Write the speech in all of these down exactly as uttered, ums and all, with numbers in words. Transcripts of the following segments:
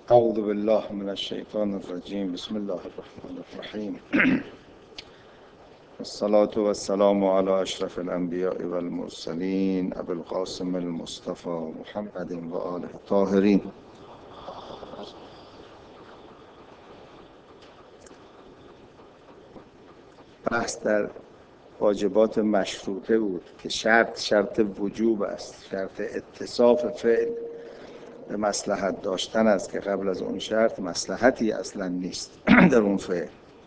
اعوذ بالله من الشیطان الرجیم. بسم الله الرحمن الرحیم. الصلاة والسلام على اشرف الانبیاء والمرسلین ابی القاسم المصطفى محمد و آله الطاهرین. بحث در واجبات مشروطه بود که شرط شرط وجوب است، شرط اتصاف فعل به مصلحت داشتن است که قبل از اون شرط مصلحتی اصلا نیست در اون فعل.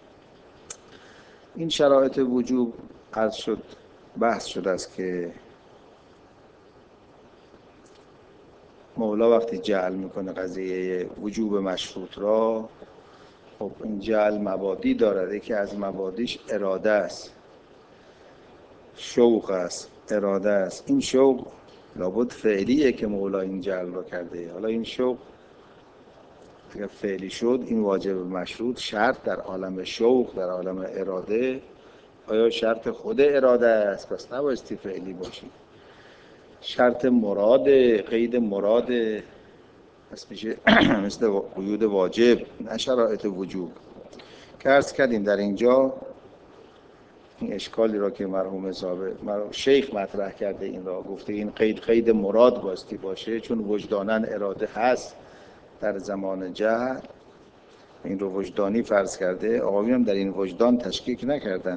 این شرایط وجوب عرض شد بحث شده است که مولا وقتی جعل میکنه قضیه وجوب مشروط را، خب این جعل مبادی دارد. یکی از مبادیش اراده است، شوق است، اراده است. این شوق لابد فعلیه که مولا این جعل را کرده. حالا این شوق اگر فعلی شد، این واجب مشروط شرط در عالم شوق، در عالم اراده، آیا شرط خود اراده است؟ پس نبایستی فعلی باشی. شرط مراد، قید مراد، پس میشه مثل قیود واجب، نه شرایط وجوب. که عرض کردیم در اینجا این اشکالی را که مرحوم صاحب مرحوم شیخ مطرح کرده، این را گفته این قید قید مراد باستی باشه، چون وجداناً اراده هست در زمان جهل، این رو وجدانی فرض کرده. آقایون هم در این وجدان تشکیک نکردن،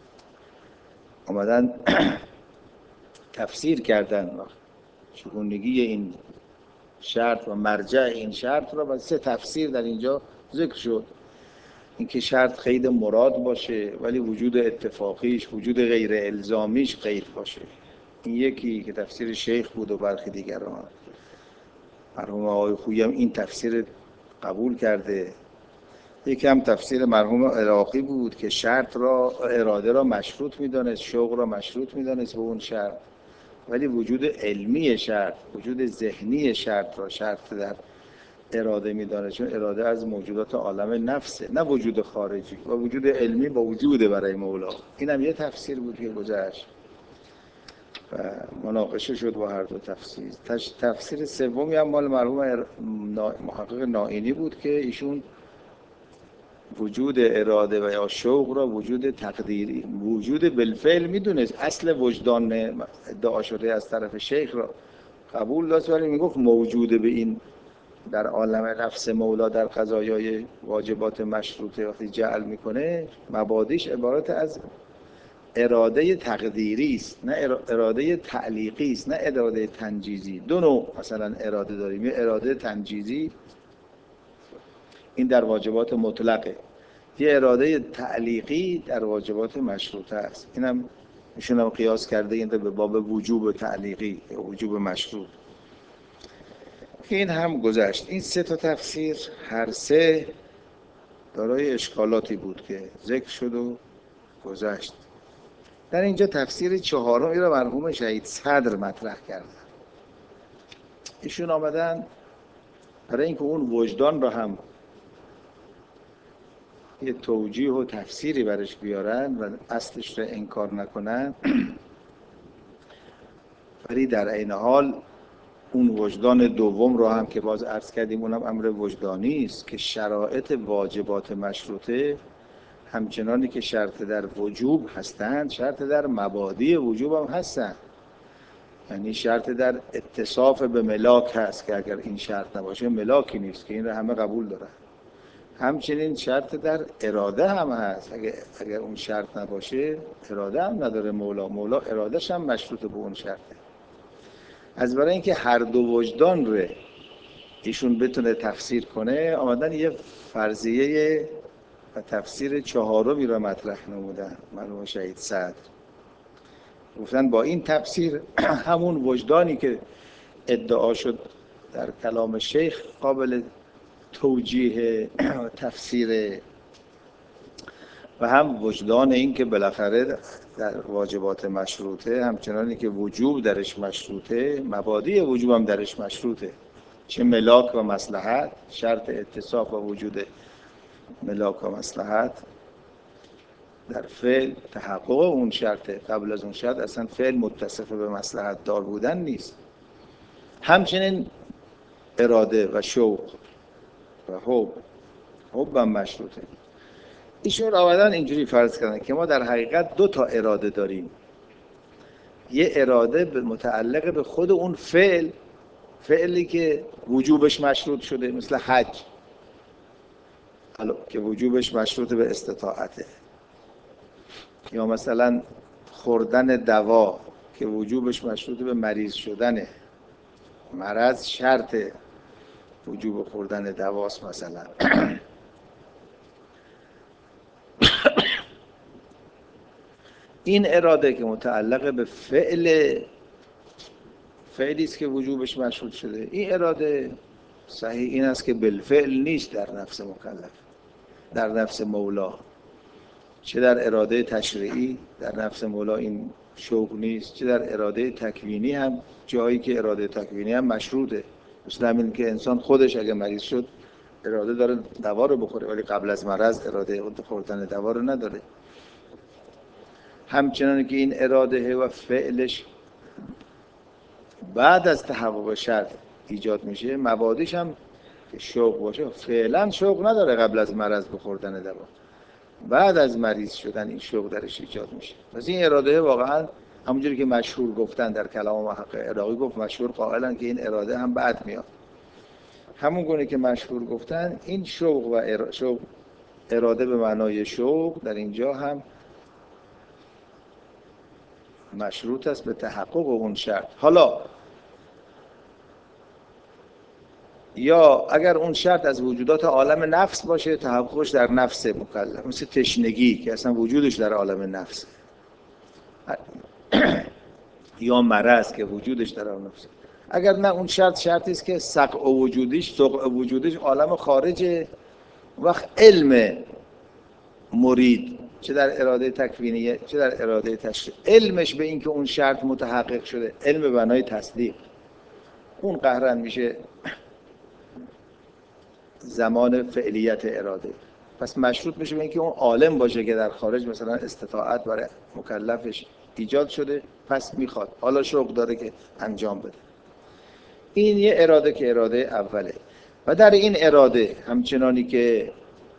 آمدن تفسیر کردن چگونگی این شرط و مرجع این شرط را، و سه تفسیر در اینجا ذکر شد. اینکه شرط قید مراد باشه ولی وجود اتفاقیش، وجود غیر الزامیش قید باشه. این یکی که تفسیر شیخ بود و برخی دیگران. مرحوم آقای خویی هم این تفسیر قبول کرده. یکی هم تفسیر مرحوم عراقی بود که شرط را، اراده را مشروط می‌دانست، شوق را مشروط می‌دانست به اون شرط، ولی وجود علمی شرط، وجود ذهنی شرط را شرط در اراده می‌دانست، چون اراده از موجودات عالم نفسه، نه وجود خارجی. و وجود علمی با وجوده برای مولا. این هم یه تفسیر بود که گذشت و مناقشه شد با هر دو تفسیر. تفسیر سومی هم مال مرحوم محقق نائینی بود که ایشون وجود اراده و یا شوق را وجود تقدیری، وجود بالفعل میدونست. اصل وجدان ادعا شده از طرف شیخ را قبول داشت، ولی میگفت موجود به این در عالم نفس مولا در قضایای واجبات مشروطه وقتی جعل میکنه، مبادیش عبارت از اراده تقدیری است، نه اراده تعلیقی است، نه اراده تنجیزی. دو نوع مثلا اراده داریم، یه اراده تنجیزی، این در واجبات مطلقه، یه اراده تعلیقی در واجبات مشروطه است. اینم ایشون هم قیاس کرده این به باب وجوب تعلیقی یا وجوب مشروط. این هم گذشت. این سه تا تفسیر هر سه دارای اشکالاتی بود که ذکر شد و گذشت. در اینجا تفسیر چهارمی را مرحوم شهید صدر مطرح کردن. ایشون آمدن برای اینکه اون وجدان را هم یه توجیه و تفسیری برش بیارن و اصلش را انکار نکنن، ولی در عین حال اون وجدان دوم رو هم که باز عرض کردیم اونم امر وجدانی است که شرایط واجبات مشروطه همچنانی که شرط در وجوب هستند، شرط در مبادی وجوب هم هستند. یعنی شرط در اتصاف به ملاک هست که اگر این شرط نباشه ملاکی نیست، که این رو همه قبول دارن. همچنین شرط در اراده هم هست، اگر, اگر اون شرط نباشه اراده هم نداره مولا، مولا ارادهش هم مشروط به اون شرطه. از برای اینکه هر دو وجدان رو ایشون بتونه تفسیر کنه، آمدن یه فرضیه و تفسیر چهارمی رو مطرح نمودن مرحوم شهید صدر. گفتن با این تفسیر همون وجدانی که ادعا شد در کلام شیخ قابل توجیه تفسیر، و هم وجدان این که بالاخره در واجبات مشروطه همچنانی که وجوب درش مشروطه، مبادی وجوب هم درش مشروطه، چه ملاک و مصلحت، شرط اتصاف و وجود ملاک و مصلحت در فعل تحقق اون شرطه. قبل از اون شرط اصلا فعل متصف به مصلحت دار بودن نیست. همچنین اراده و شوق و حب حب هم مشروطه. ایشون آمدن اینجوری فرض کردن که ما در حقیقت دو تا اراده داریم. یه اراده متعلق به خود اون فعل، فعلی که وجوبش مشروط شده، مثل حج که وجوبش مشروط به استطاعته، یا مثلا خوردن دوا که وجوبش مشروط به مریض شدنه. مرض شرط وجوب خوردن دواست مثلا. این اراده که متعلق به فعل، فعلی است که وجوبش مشروط شده، این اراده صحیح این است که بالفعل نیست در نفس مکلف، در نفس مولا، چه در اراده تشریعی در نفس مولا این شوق نیست، چه در اراده تکوینی هم جایی که اراده تکوینی هم مشروطه. مثل همین که انسان خودش اگه مریض شد اراده داره دوا رو بخوره، ولی قبل از مرض اراده خوردن دوا رو نداره. همچنان که این اراده و فعلش بعد از تحقق شرط ایجاد میشه، مبادیش هم که شوق باشه، فعلا شوق نداره قبل از مرض بخوردن دوا، بعد از مریض شدن این شوق درش ایجاد میشه. پس این اراده واقعا همونجوری که مشهور گفتن در کلام محقق عراقی گفت، مشهور قائلن که این اراده هم بعد میاد. همون گونه که مشهور گفتن این شوق و اراده, شوق اراده به معنای شوق در اینجا هم مشروط است به تحقق اون شرط. حالا یا اگر اون شرط از وجودات عالم نفس باشه، تحققش در نفس مکلف، مثل تشنگی که اصلا وجودش در عالم نفس، یا مرض که وجودش در عالم نفس. اگر نه اون شرط شرطی است که سقع وجودیش سقع وجودیش عالم خارجه، وقت علم مرید چه در اراده تکوینیه چه در اراده تشریع، علمش به این که اون شرط متحقق شده، علم به معنای تصدیق، اون قهرن میشه زمان فعلیت اراده. پس مشروط میشه به اینکه اون عالم باشه که در خارج مثلا استطاعت برای مکلفش ایجاد شده، پس میخواد، حالا شوق داره که انجام بده. این یه اراده که اراده اوله. و در این اراده همچنانی که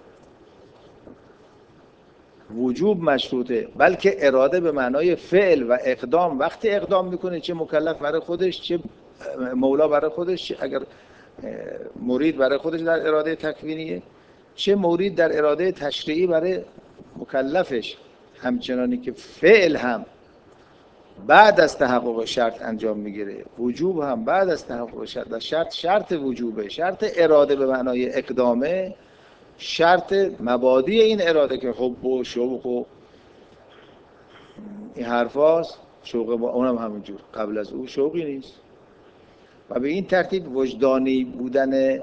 وجوب مشروطه، بلکه اراده به معنای فعل و اقدام، وقتی اقدام میکنه چه مکلف برای خودش، چه مولا برای خودش، اگر مرید برای خودش در اراده تکوینیه، چه مرید در اراده تشریعی برای مکلفش، همچنانی که فعل هم بعد از تحقق شرط انجام میگیره، وجوب هم بعد از تحقق شرط. و شرط شرط وجوبه، شرط اراده به معنای اقدامه، شرط مبادی این اراده که حب و شوق و این حرفاست، شوق با اونم همینجور، قبل از او شوقی نیست. و به این ترتیب وجدانی بودن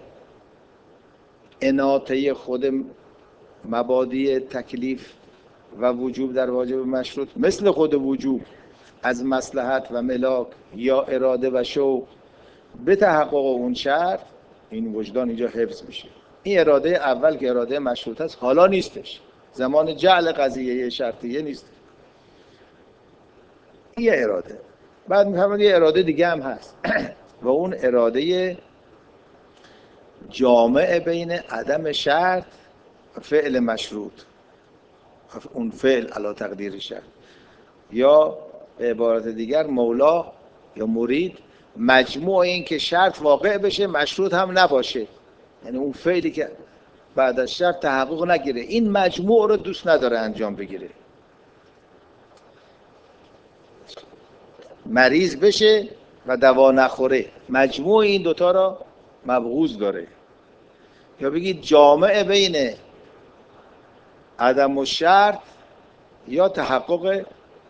اناطه خود مبادی تکلیف و وجوب در واجب مشروط، مثل خود وجوب از مصلحت و ملاک یا اراده و شوق به تحقق اون شرط، این وجدان اینجا حفظ میشه. این اراده اول که اراده مشروط است حالا نیستش، زمان جعل قضیه شرطیه نیست. این اراده بعد میفهمید یه اراده دیگه هم هست و اون اراده جامع بین عدم شرط و فعل مشروط، اون فعل علی تقدیر شرط، یا به عبارت دیگر مولا یا مرید مجموع این که شرط واقع بشه مشروط هم نباشه، یعنی اون فعلی که بعد از شرط تحقق نگیره، این مجموع رو دوست نداره انجام بگیره، مریض بشه و دوا نخوره، مجموع این دوتا را مبغوض داره. یا بگید جامع بین عدم و شرط یا تحقق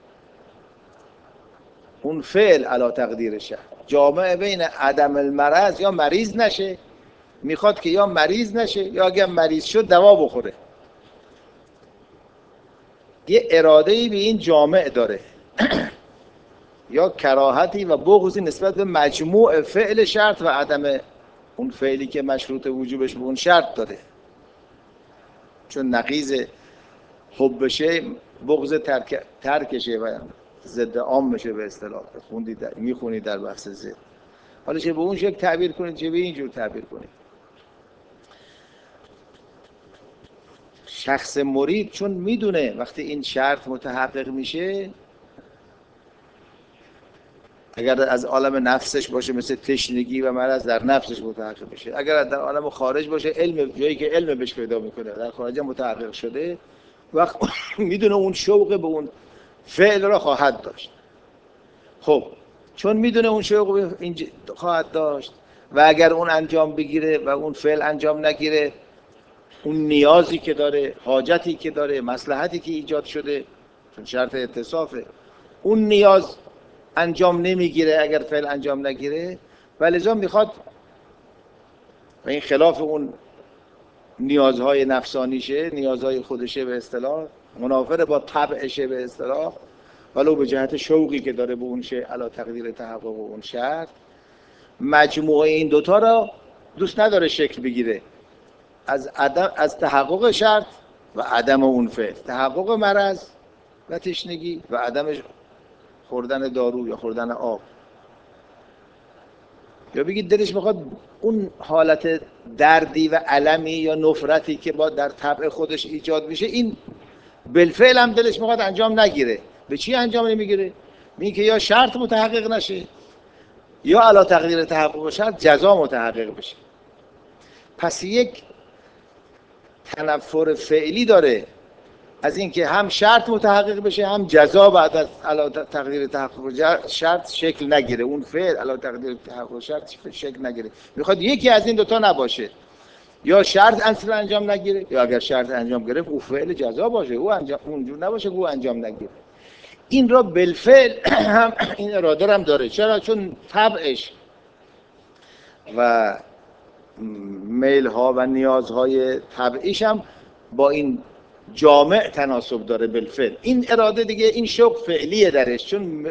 اون فعل علی تقدیر شرط، جامع بین عدم المرض یا مریض نشه، میخواد که یا مریض نشه یا اگر مریض شد دوا بخوره. یه اراده‌ای به این جامع داره یا کراهتی و بغضی نسبت به مجموع فعل شرط و عدم اون فعلی که مشروط وجوبش به اون شرط داره، چون نقیض حب بشه بغض ترک ترکشه و ضد عام میشه به اصطلاح، خوندید در میخونید در بحث ضد. حالا چه به اون شکل تعبیر کنید چه به اینجور تعبیر کنید. شخص مرید چون میدونه وقتی این شرط متحقق میشه، اگر از عالم نفسش باشه مثل تشنگی و مرض در نفسش متحقق میشه، اگر در عالم خارج باشه علم، جایی که علم بهش پیدا میکنه در خارج متحقق شده، وقت میدونه اون شوق به اون فعل را خواهد داشت. خب چون میدونه اون شوق به این خواهد داشت و اگر اون انجام بگیره و اون فعل انجام نگیره، اون نیازی که داره، حاجتی که داره، مصلحتی که ایجاد شده، چون شرط اتصافه، اون نیاز انجام نمیگیره اگر فعل انجام نگیره، و لذا میخواد، و این خلاف اون نیازهای نفسانیشه، نیازهای خودشه به اصطلاح، منافر با طبعشه به اصطلاح، ولو به جهت شوقی که داره به اون شه علا تقدیر تحقق و اون شرط، مجموعه این دوتا را دوست نداره شکل بگیره، از عدم، از تحقق شرط و عدم اون فعل، تحقق مرض و تشنگی و عدم خوردن دارو یا خوردن آب. یا بگید دلش میخواد اون حالت دردی و المی یا نفرتی که با در طبع خودش ایجاد میشه، این بالفعل هم دلش میخواد انجام نگیره. به چی انجام نمیگیره؟ میگه که یا شرط متحقق نشه یا علا تقدیر تحقق شرط جزا متحقق بشه. پس یک تنفر فعلی داره از اینکه هم شرط متحقق بشه هم جزا بعد از علا تقدیر تحقق شرط شکل نگیره، اون فعل علا تقدیر تحقق شرط شکل نگیره. میخواد یکی از این دوتا نباشه، یا شرط اصلا انجام نگیره یا اگر شرط انجام گرفت او فعل جزا باشه، او انجام اونجور نباشه او انجام نگیره. این را بالفعل هم این اراده هم داره. چرا؟ چون طبعش و میل ها و نیازهای طبعیش هم با این جامع تناسب داره بالفعل. این اراده دیگه، این شوق فعلیه درش، چون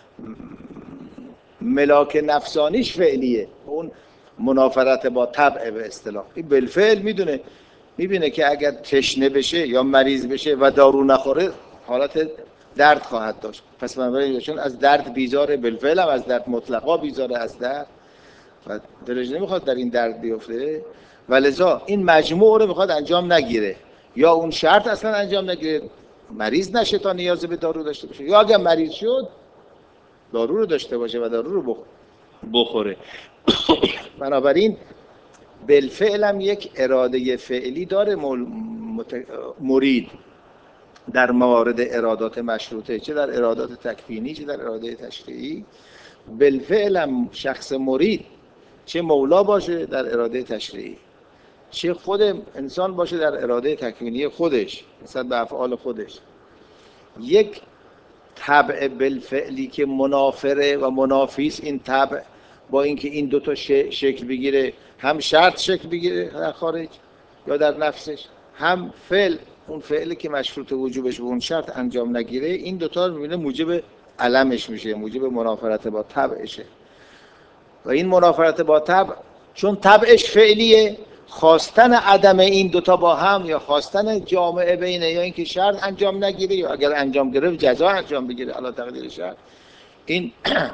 ملاک نفسانیش فعلیه، اون منافرت با طبع به اصطلاح. این بالفعل میدونه، میبینه که اگر تشنه بشه یا مریض بشه و دارو نخوره حالت درد خواهد داشت. پس بنابراین چون از درد بیزاره، بالفعل هم از درد مطلقا بیزاره، از درد و دلش نمیخواد در این درد بیفته، و لذا این مجموع رو میخواد انجام نگیره، یا اون شرط اصلا انجام نگیره، مریض نشه تا نیاز به دارو داشته باشه، یا اگر مریض شد دارو رو داشته باشه و دارو رو بخوره. بنابراین بالفعل هم یک اراده فعلی داره مرید در موارد ارادات مشروطه، چه در ارادات تکوینی چه در اراده تشریعی. بالفعل هم شخص مرید، چه مولا باشه در اراده تشریعی، چه خود انسان باشه در اراده تکوینی خودش نسبت به افعال خودش، یک طبع بالفعلی که منافره و منافیس این طبع با اینکه این دوتا شکل بگیره، هم شرط شکل بگیره در خارج یا در نفسش، هم فعل، اون فعلی که مشروط وجوبش به اون شرط انجام نگیره، این دوتا رو میبینه موجب علمش میشه، موجب منافرت با طبعشه. و این منافرت با طبع چون طبعش فعلیه، خواستن عدم این دوتا با هم یا خواستن جامعه بینه، یا اینکه شرط انجام نگیره یا اگر انجام گرفت جزا انجام بگیره علی تقدیر شرط، این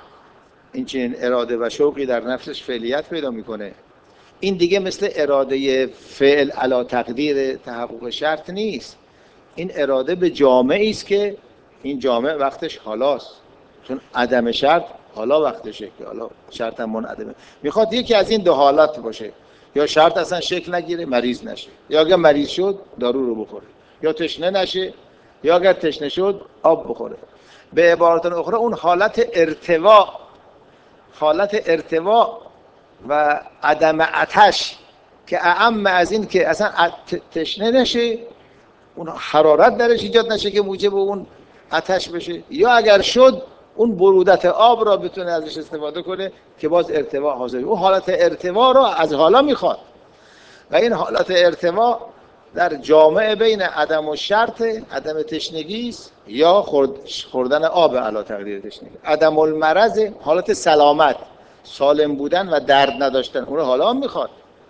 این چنین اراده و شوقی در نفسش فعلیت پیدا میکنه. این دیگه مثل اراده فعل علی تقدیر تحقق شرط نیست، این اراده به جامعی است که این جامعه وقتش حالاست، چون عدم شرط حالا وقتشه که حالا شرط هم منعدمه. میخواد یکی از این دو حالت باشه، یا شرط اصلا شکل نگیره مریض نشه، یا اگر مریض شد دارو رو بخوره، یا تشنه نشه، یا اگر تشنه شد آب بخوره. به عبارت اخرى اون حالت ارتوا، حالت ارتوا و عدم عطش که اعم از این که اصلا تشنه نشه، اون حرارت درش ایجاد نشه که موجب اون آتش بشه، یا اگر شد اون برودت آب را بتونه ازش استفاده کنه که باز ارتوا حاصل. اون حالت ارتوا را از حالا میخواد، و این حالت ارتوا در جامعه بین عدم و شرط، عدم تشنگی است یا خوردن آب علی تقدیر تشنگی. عدم المرض، حالت سلامت، سالم بودن و درد نداشتن، اون حالا هم میخواد.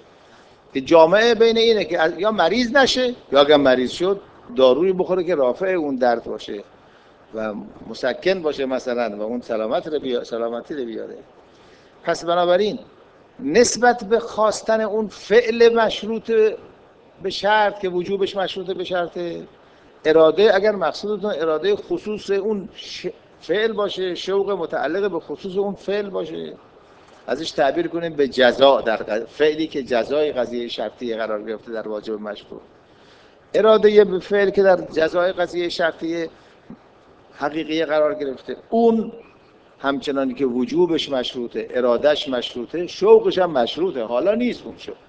که جامعه بین اینه که یا مریض نشه یا اگر مریض شد دارویی بخوره که رافع اون درد باشه و مسکن باشه مثلا و اون سلامت رو بیاره، سلامتی رو بیاره. پس بنابراین نسبت به خواستن اون فعل مشروط به شرط که وجوبش مشروطه به شرط اراده. اگر مقصودتون اراده خصوص اون فعل باشه، شوق متعلق به خصوص اون فعل باشه، ازش تعبیر کنیم به جزا، در فعلی که جزای قضیه شرطی قرار گرفته در واجب مشروط. اراده به فعل که در جزای قضیه شرطی حقیقی قرار گرفته، اون همچنانی که وجوبش مشروطه، ارادهش مشروطه، شوقش هم مشروطه، حالا نیست اون شوق.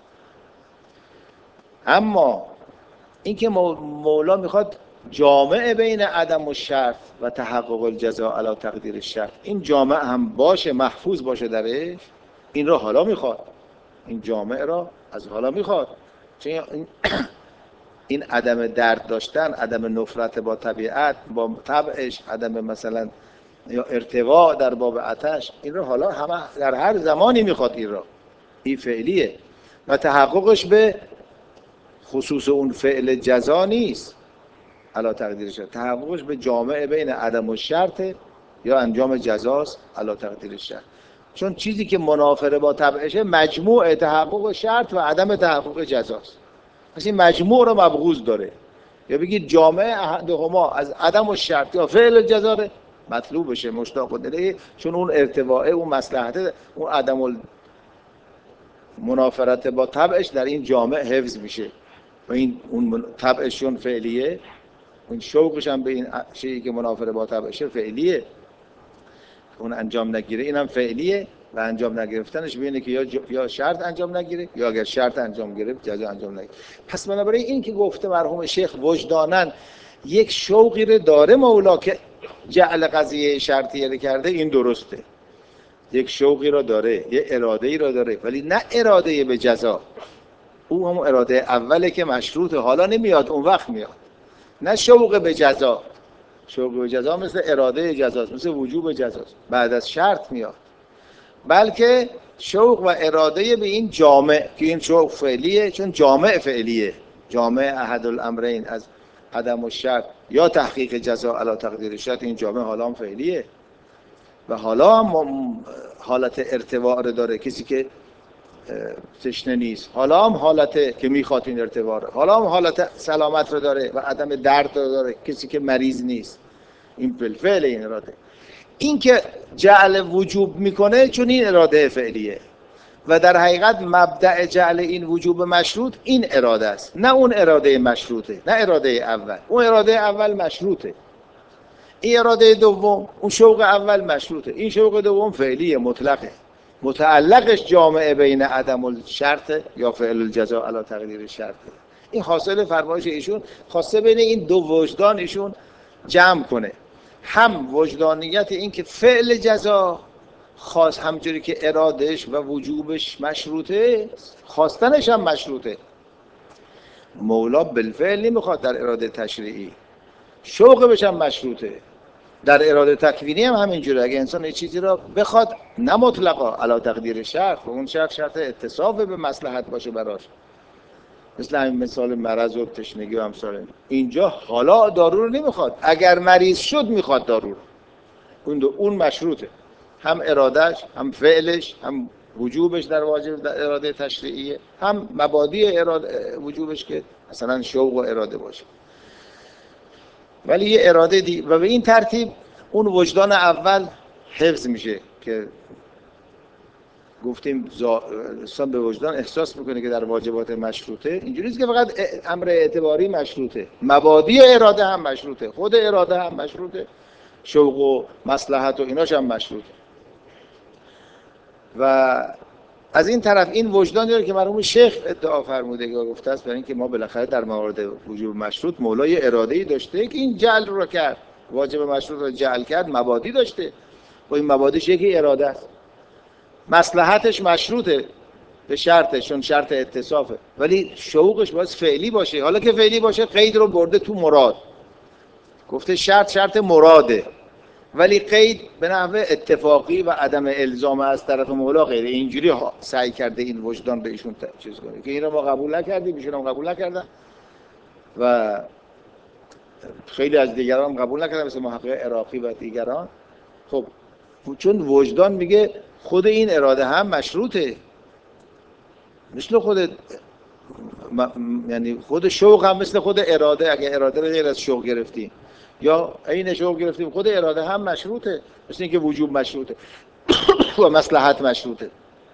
اما اینکه مولا میخواد جامع بین عدم و شرط و تحقق الجزاء علی تقدیر الشرط، این جامع هم باشه، محفوظ باشه درش، این رو حالا میخواد، این جامع را از حالا میخواد. چون این عدم درد داشتن، عدم نفرت با طبیعت، با طبعش، عدم مثلا یا ارتواء در باب آتش، این رو حالا همه در هر زمانی میخواد. این رو این فعلیه و تحققش به خصوص اون فعل جزا نیست علا تقدیر شرط، تحققش به جامع بین عدم و شرط یا انجام جزاست علا تقدیر شرط. چون چیزی که منافره با طبعشه مجموع تحقق شرط و عدم تحقق جزاست. پس این مجموع رو مبغوض داره. یا بگید جامع احدهما از عدم و شرط یا فعل جزا مطلوب بشه، مشتاق الیه، چون اون ارتواء، اون مصلحت، اون عدم منافرت با طبعش در این جامع حفظ میشه و این اون طبعشون فعلیه، اون شوقش هم به این چیزی که منافره با طبعشه فعلیه، اون انجام نگیره اینم فعلیه و انجام نگرفتنش بینه که یا یا شرط انجام نگیره یا اگر شرط انجام گرفت جزا انجام نگیره. پس بنابراین این که گفته مرحوم شیخ وجدانن یک شوقی رو داره مولا که جعل قضیه شرطیه رو کرده، این درسته، یک شوقی رو داره، یک اراده‌ای رو داره، ولی نه اراده به جزا. او هم اراده اوله که مشروطه، حالا نمیاد، اون وقت میاد. نه شوق به جزا، شوق به جزا مثل اراده جزاست، مثل وجوب جزاست، بعد از شرط میاد. بلکه شوق و اراده به این جامع که این شوق فعلیه، چون جامع فعلیه، جامع احد الامرین از عدم و شرط یا تحقیق جزا علی تقدیر شرط، این جامع حالا هم فعلیه و حالا هم حالت ارتواء رو داره، کسی که تشنه نیست، حالا هم حالت که میخواد این ارتواء رو، حالا هم حالت سلامت رو داره و عدم درد رو داره، کسی که مریض نیست. این بالفعل این اراده، این که جعل وجوب میکنه چون این اراده فعلیه و در حقیقت مبدأ جعل این وجوب مشروط این اراده است، نه اون اراده مشروطه، نه اراده اول. اون اراده اول مشروطه، این اراده دوم، اون شوق اول مشروطه، این شوق دوم فعلیه مطلقه، متعلقش جامعه بین عدم الشرط یا فعل الجزاء علی تقدیر شرط. این حاصل فرمایش ایشون، خواسته بین این دو وجدان ایشون جمع کنه، هم وجدانیت این که فعل جزا خاص همجوری که ارادش و وجوبش مشروطه، خواستنش هم مشروطه. مولا بالفعل نمیخواد در اراده تشریعی، شوقش هم مشروطه. در اراده تکوینی هم همینجوره، اگه انسان یه چیزی را بخواد نه مطلقا علی تقدیر شرط، و اون شرط شرط اتصاف به مصلحت باشه براش، مثل همین مثال مرض و تشنگی و امثال اینجا، حالا دارو رو نمیخواد، اگر مریض شد میخواد دارو رو، اون دو اون مشروطه، هم ارادهش، هم فعلش، هم وجوبش در واجب در اراده تشریعیه، هم مبادی اراده وجوبش که مثلا شوق و اراده باشه. ولی یه اراده دی و به این ترتیب اون وجدان اول حفظ میشه که گفتیم انسان به وجدان احساس میکنه که در واجبات مشروطه، اینجوریه که فقط امر اعتباری مشروطه، مبادی اراده هم مشروطه، خود اراده هم مشروطه، شوق و مصلحت و ایناش هم مشروطه. و از این طرف این وجدان داره که مرحوم شیخ ادعا فرموده که گفته است، برای اینکه ما بالاخره در موارد وجوب مشروط مولا یه اراده‌ای داشته که این جعل رو کرد، واجب مشروط رو جعل کرد، مبادی داشته و این مبادیش یکی اراده است، مصلحتش مشروطه به شرطش، چون شرط اتصافه، ولی شوقش باید فعلی باشه. حالا که فعلی باشه قید رو برده تو مراد، گفته شرط شرط مراده، ولی قید به نحو اتفاقی و عدم الزام از طرف مولا غیره. اینجوری سعی کرده این وجدان به ایشون چیز کنه که این رو ما قبول نکردیم، ایشون هم قبول نکردن و خیلی از دیگران قبول نکردن، مثل محقق عراقی و دیگران. خب چون وجدان میگه خود این اراده هم مشروطه، مثل خود یعنی خود شوق هم مثل خود اراده، اگه اراده رو غیر از شوق گرفتیم یا عین شوق گرفتیم، خود اراده هم مشروطه، مثل اینکه وجوب مشروطه و مصلحت مشروطه.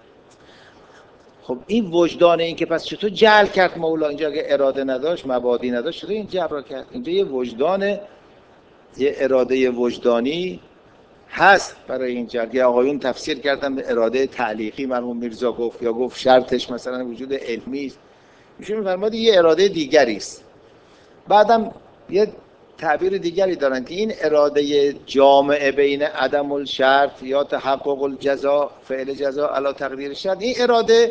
خب این وجدان این که پس چطور جعل کرد مولا اینجا، اگه اراده نداشت مبادی نداشت چطور این جبر کرد؟ اینجا یه وجدان، یه اراده وجدانی هست برای این جعل. یه آقایون تفسیر کردن به اراده تعلیقی، مرحوم میرزا گفت، یا گفت شرطش مثلا وجود علمی است. میشه میفرماد یه اراده دیگری است. بعدم یه تعبیر دیگری دارن که این اراده جامعه بین عدم الشرط یا تحقق الجزا، فعل جزا علی تقدیر شرط، این اراده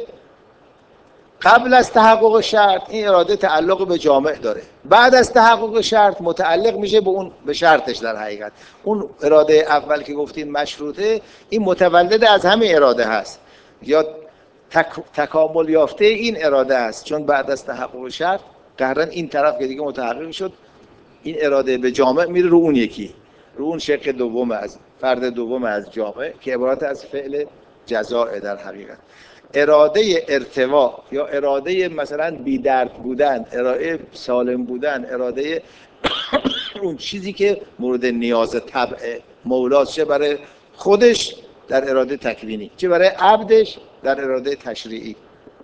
قبل از تحقق شرط این اراده تعلق به جامع داره، بعد از تحقق شرط متعلق میشه به اون، به شرطش. در حقیقت اون اراده اول که گفتین مشروطه، این متولد از همه اراده هست یا تک... تکامل یافته این اراده است، چون بعد از تحقق شرط قهرن این طرف که دیگه متحقق شد، این اراده به جامع میره رو اون یکی، رو اون شق دوم از فرد دوم از جامع که عبارت از فعل جزاء. در حقیقت اراده ارتوا یا اراده مثلا بی درد بودن، اراده سالم بودن، اراده اون چیزی که مورد نیاز طبع مولاست، چه برای خودش در اراده تکوینی، چه برای عبدش در اراده تشریعی.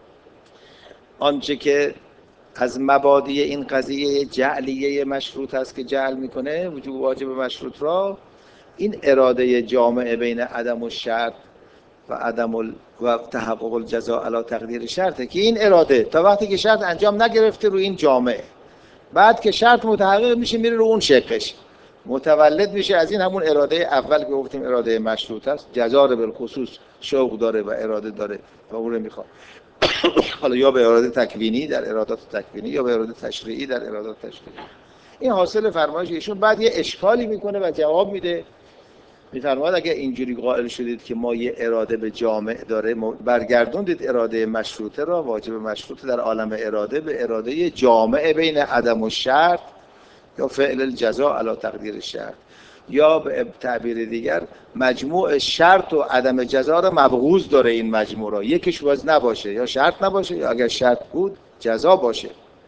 آنچه که از مبادی این قضیه جعلیه مشروط است که جعل میکنه وجوب واجب مشروط را، این اراده جامعه بین عدم الشرط و عدم ال... و تحقق الجزاء علی تقدیر شرطه، که این اراده تا وقتی که شرط انجام نگرفته رو این جامعه، بعد که شرط متحقق میشه میره رو اون شقش، متولد میشه از این همون اراده اول که گفتیم اراده مشروط است. جزا رو بالخصوص شوق داره و اراده داره و اون رو میخواد، حالا یا به اراده تکوینی در ارادات تکوینی یا به اراده تشریعی در ارادات تشریعی. این حاصل فرمایش ایشون. بعد یه اشکالی میکنه و جواب میده، میفرماید اگه اینجوری قائل شدید که ما یه اراده به جامع داره، برگردوندید اراده مشروطه را، واجب مشروطه در عالم اراده، به اراده جامع بین عدم و شرط یا فعل الجزاء علی تقدیر شرط، یا به تعبیر دیگر مجموع شرط و عدم جزا را مبغوض داره. این مجموع را یکیش باز نباشه، یا شرط نباشه یا اگر شرط بود جزا باشه.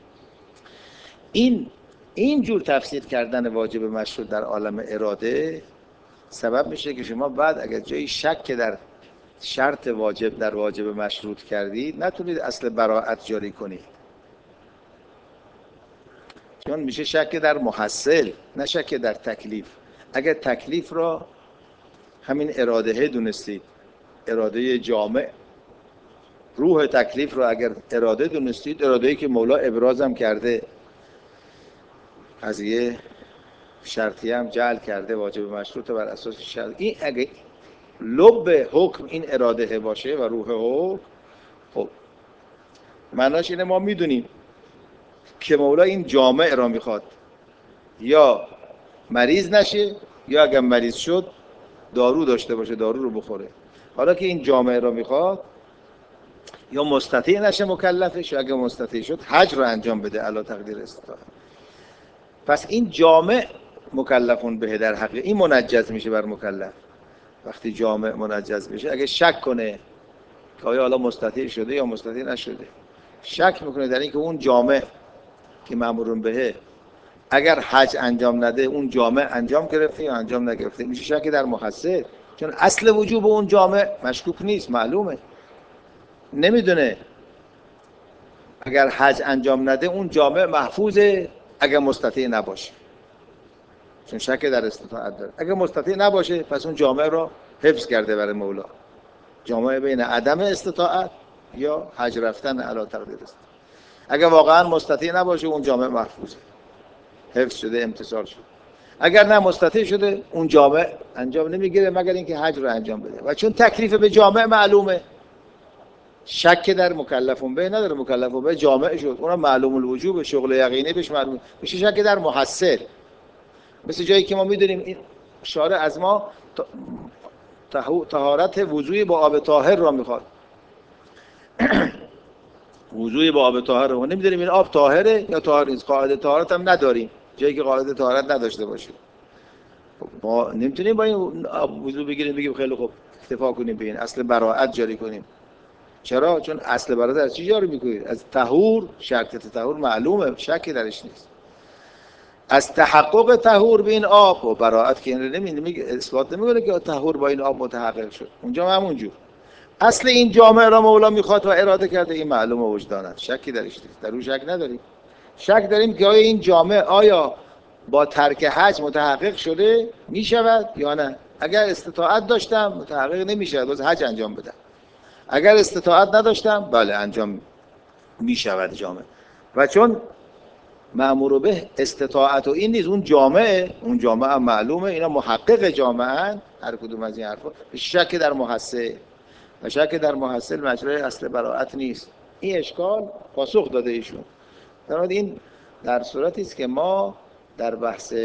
این این جور تفسیر کردن واجب مشروط در عالم اراده سبب میشه که شما بعد اگر جایی شک در شرط واجب در واجب مشروط کردید نتونید اصل براءت جاری کنید، چون میشه شک در محصل نه شک در تکلیف. اگر تکلیف را همین اراده دونستید، اراده جامع، روح تکلیف را اگر اراده دونستید، اراده‌ای که مولا ابرازم کرده، قضیه شرطی هم جعل کرده، واجب مشروط بر اساس شرط، این اگه لب حکم این اراده باشه و روح حکم، خب معناش اینه ما میدونیم که مولا این جامع را میخواد یا مریض نشه، یا اگر مریض شد دارو داشته باشه دارو رو بخوره. حالا که این جامع را میخواد یا مستطیع نشه مکلفش، یا اگر مستطیع شد حج رو انجام بده علی تقدیر استطاعت. پس این جامع مکلفون به در حق، این منجز میشه بر مکلف. وقتی جامع منجز میشه، اگه شک کنه که آیا حالا مستطیع شده یا مستطیع نشده، شک میکنه در اینکه اون جامع که مأمورون بهه اگر حج انجام نده اون جامع انجام گرفته یا انجام نگرفته، میشه شک در محصل، چون اصل وجوب اون جامع مشکوک نیست، معلومه، نمیدونه اگر حج انجام نده اون جامع محفوظه اگر مستطیع نباشه، چون شک در استطاعت داره. اگر مستطیع نباشه پس اون جامع رو حفظ کرده برای مولا، جامع بین عدم استطاعت یا حج رفتن علی تقدیر است. اگر واقعا مستطیع نباشه اون جامع محفوظه، حفظ شده، امتصال شده. اگر نه مستطیع شده اون جامع انجام نمیگیره مگر اینکه حج رو انجام بده، و چون تکلیف به جامع معلومه شک در مکلفون به نداره، مکلفون به جامع شد، اونم معلوم الوجوب، شغل یقینی بهش معلوم، میشه شک در محصل. مثل جایی که ما میدونیم این شارع از ما طهارت وضوئی با آب طاهر را میخواد، وضوئی با آب طاهر رو نمیدونیم این آب طاهره یا طاهر نیست، قاعده طهارت هم نداریم جایی که قاعده طهارت نداشته باشه. ما نمیتونیم با این آب وضو بگیریم بگیم خیلی خوب اکتفا کنیم به این، اصل براءت جاری کنیم. چرا؟ چون اصل براءت از چی جاری میکنید؟ از طهور. شرط طهور معلومه، شکی درش نیست. از تحقق طهور به این آب و براءت که این رو نمیگه، اثبات نمیکنه که طهور با این آب متحقق شد. اونجا همونجور اصل این جامعه را مولا میخواد و اراده کرده، این معلوم و وجدانت، شکی درش نیست، در اون شک نداریم. شک داریم که آیا این جامعه آیا با ترک حج متحقق شده میشود یا نه. اگر استطاعت داشتم متحقق نمیشود، باز حج انجام بدم. اگر استطاعت نداشتم بله انجام میشود جامعه. و چون مأمور به استطاعت و این نیست، اون جامعه اون جامعه هم معلومه، اینا محقق جامعه هر کدوم از این حرفا، شک در محصل و شک در محصل مجرای اصل براءت نیست. این اشکال پاسخ داده ایشون. در مورد این در صورتی است که ما در بحث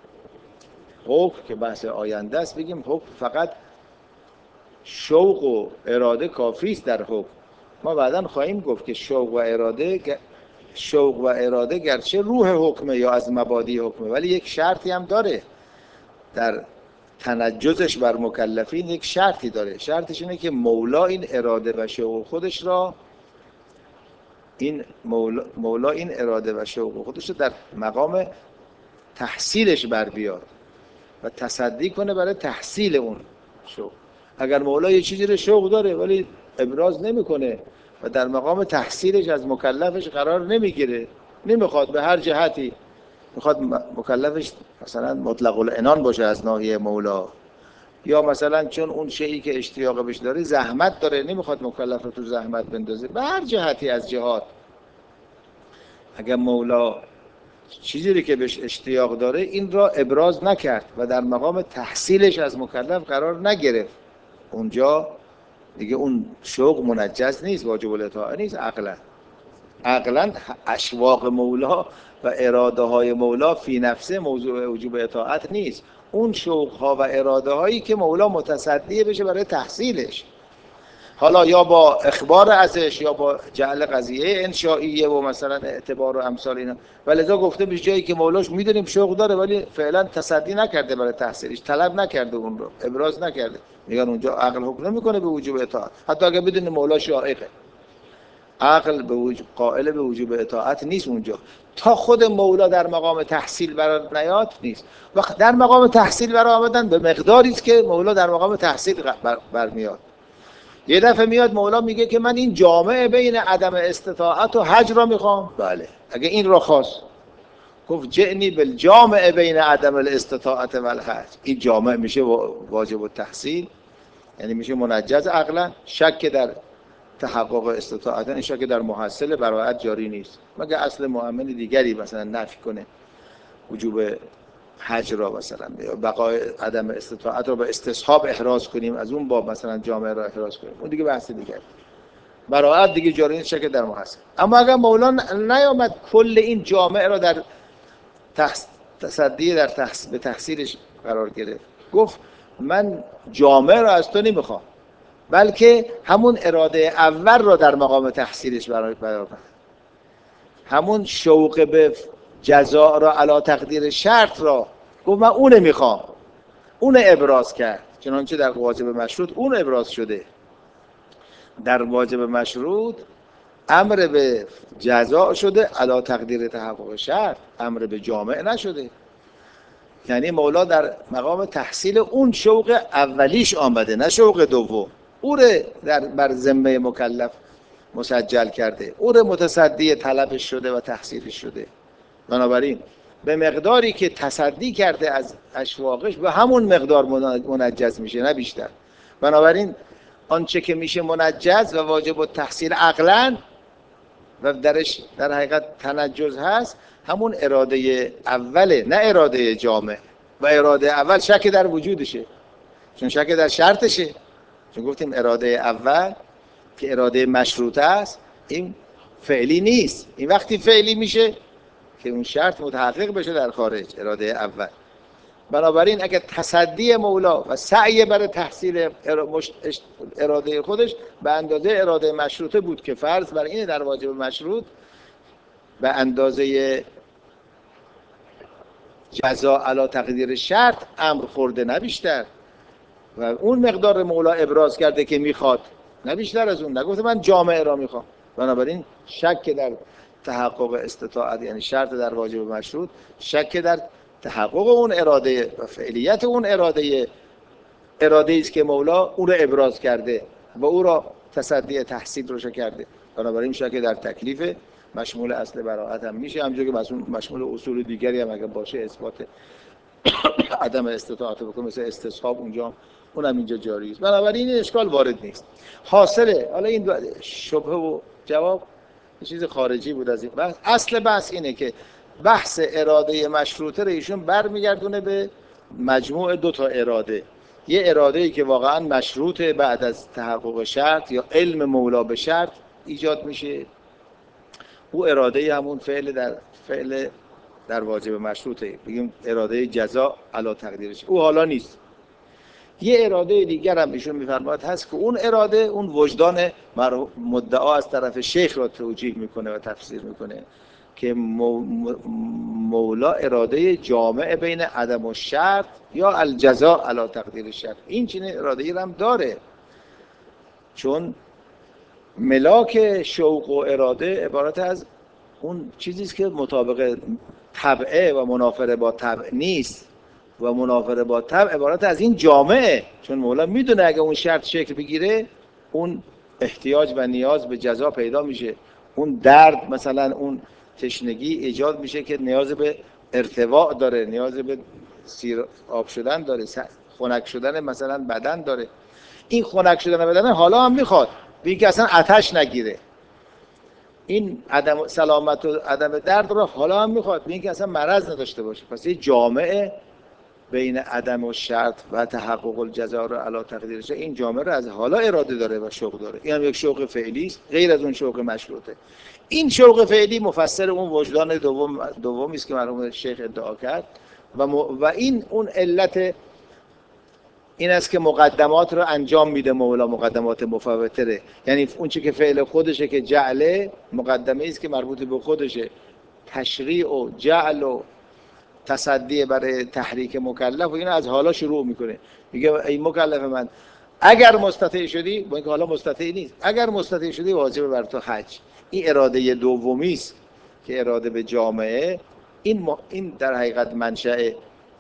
حکم که بحث آینده است بگیم حکم فقط شوق و اراده کافی است در حکم. ما بعداً خواهیم گفت که شوق و اراده شوق و اراده گرچه روح حکمه یا از مبادی حکمه، ولی یک شرطی هم داره در تنجزش بر مکلفین. یک شرطی داره، شرطش اینه که مولا این اراده و شوق خودش را این مولا, مولا این اراده و شوق خودش رو در مقام تحصیلش بر بیاد و تصدی کنه برای تحصیل اون شوق. اگر مولا یه چیزی رو شوق داره ولی ابراز نمیکنه و در مقام تحصیلش از مکلفش قرار نمیگیره، نمیخواد به هر جهتی، میخواد مکلفش مثلا مطلق العنان باشه از ناحیه مولا، یا مثلا چون اون شیئی که اشتیاق بهش داره زحمت داره نمیخواد مکلف رو تو زحمت بندازه، به هر جهتی از جهات اگر مولا چیزی رو که بهش اشتیاق داره این را ابراز نکرد و در مقام تحصیلش از مکلف قرار نگرفت، اونجا دیگه اون شوق منجز نیست، واجب الاطاعه نیست. عقلا عقلا اشواق مولا و اراده های مولا فی نفسه موضوع وجوب اطاعت نیست. اون شوق ها و اراده هایی که مولا متصدی بشه برای تحصیلش، حالا یا با اخبار ازش یا با جعل قضیه انشائیه و مثلا اعتبار و امثال اینا. ولذا گفته به جایی که مولاش میدونیم شوق داره ولی فعلا تصدی نکرده برای تحصیلش، طلب نکرده، اون رو ابراز نکرده، میگن اونجا عقل حکم نمیکنه به وجوب اطاعت، حتی اگه بدونه مولا شائقه. عقل به وجوب قائل به وجوب اطاعت نیست اونجا تا خود مولا در مقام تحصیل برات نیاد نیست. وقت در مقام تحصیل برای آمدن به مقداری است که مولا در مقام تحصیل بر برمیاد. یه دفعه میاد مولا میگه که من این جامعه بین عدم استطاعت و حج را میخوام، بله اگه این را خواست گفت جئنی بالجامعه بین عدم الاستطاعت و الحج، این جامعه میشه واجب التحصیل، یعنی میشه منجز عقلا. شک در تحقق استطاعت، این شک در محصل براءت جاری نیست مگر اصل مؤمن دیگری مثلا نفی کنه وجوب حج را، مثلا بقای عدم استطاعت را به استصحاب احراز کنیم، از اون باب مثلا جامعه را احراز کنیم، اون دیگه بحث دیگه. براءت دیگه جاری نیست، شک در محصل. اما اگر مولانا نیامد کل این جامعه را در تحص... تصدی در تحص... به تحصیلش قرار گرفت، گفت من جامعه را از تو نمیخوام بلکه همون اراده اول را در مقام تحصیلش برای بیان، همون شوق به جزاء را علی تقدیر شرط را گفت من اون میخوام، اون ابراز کرد. چنانچه در واجب مشروط اون ابراز شده، در واجب مشروط امر به جزاء شده علی تقدیر تحقق شرط، امر به جامع نشده. یعنی مولا در مقام تحصیل اون شوق اولیش آمده، نه شوق دوم، او رو در بر ذمه مکلف مسجل کرده، او رو متصدی طلبش شده و تحصیلش شده. بنابراین به مقداری که تصدی کرده از اشواقش به همون مقدار منجز میشه، نه بیشتر. بنابراین آنچه که میشه منجز و واجب التحصیل عقلاً و درش در حقیقت تنجز هست همون اراده اوله، نه اراده جامع. و اراده اول شک در وجودشه، چون شک در شرطشه، چون گفتیم اراده اول که اراده مشروطه است این فعلی نیست. این وقتی فعلی میشه که اون شرط متحقق بشه در خارج، اراده اول. بنابراین اگر تصدی مولا و سعی برای تحصیل اراده خودش به اندازه اراده مشروطه بود که فرض بر اینه در واجب مشروط به اندازه جزاء علی تقدیر شرط امر خورده، نه بیشتر. و اون مقدار مولا ابراز کرده که میخواد نه بیشتر از اون. نگفته من جامعه را میخوام. بنابراین شک در تحقق استطاعت، یعنی شرط در واجب مشروط، شک در تحقق اون اراده و فعلیت اون اراده، اراده است که مولا او را ابراز کرده و او را تصدی تحصیل روش کرده. بنابراین شک در تکلیف مشمول اصل براءت هم میشه، همونجوری که مشمول اصول دیگری هم اگه باشه اثبات عدم استطاعت بکنه، مثل استصحاب اونجا اونم اینجا جاری است. بنابراین این اشکال وارد نیست. حاصله حالا این شبهه و جواب یه چیز خارجی بود از این بحث. اصل بحث اینه که بحث اراده مشروطه رو ایشون برمیگردونه به مجموع دو تا اراده. یه اراده‌ای که واقعا مشروطه بعد از تحقق شرط یا علم مولا به شرط ایجاد میشه، او اراده همون فعل در فعل در واجب مشروطه، بگیم اراده جزا علی تقدیرش، او حالا نیست. یه اراده دیگر هم ایشون میفرماید هست که اون اراده اون وجدان مدعا از طرف شیخ را توجیه میکنه و تفسیر میکنه که مولا اراده جامع بین عدم و شرط یا الجزا علی تقدیر شرط، این چنین اراده ای هم داره. چون ملاک شوق و اراده عبارت از اون چیزی است که مطابق طبعه و منافره با طبع نیست و منافره با طبع عبارت از این جامعه. چون مولا میدونه اگه اون شرط شکل بگیره اون احتیاج و نیاز به جزا پیدا میشه، اون درد مثلا اون تشنگی ایجاد میشه که نیاز به ارتواء داره، نیاز به سیر آب شدن داره، خنک شدن مثلا بدن داره. این خنک شدن بدن حالا هم میخواد بگه که اصلا آتش نگیره، این عدم سلامت و عدم درد رو حالا هم میخواد بگه که اصلا مرض نداشته باشه. پس یه جامعه بین عدم و شرط و تحقق الجزا رو علی تقدیرش، این جامعه رو از حالا اراده داره و شوق داره. این هم یک شوق فعلی است غیر از اون شوق مشروطه. این شوق فعلی مفسر اون وجدان دوم دومی است که مرحوم شیخ ادعا کرد و, م... و این اون علت این است که مقدمات رو انجام میده مولا، مقدمات مفوتره، یعنی اون چیزی که فعل خودشه که جعله مقدمه است که مربوط به خودشه، تشریع و جعل و تصدی برای تحریک مکلف و این از حالا شروع میکنه. میگه ای مکلف من اگر مستطیع شدی، با اینکه حالا مستطیع نیست، اگر مستطیع شدی واجب بر تو حج. این اراده دومی است که اراده به جامعه، این م... این در حقیقت منشأ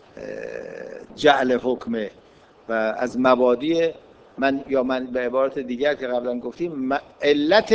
جعل حکمه و از مبادی من یا من به عبارت دیگر که قبلا گفتیم علت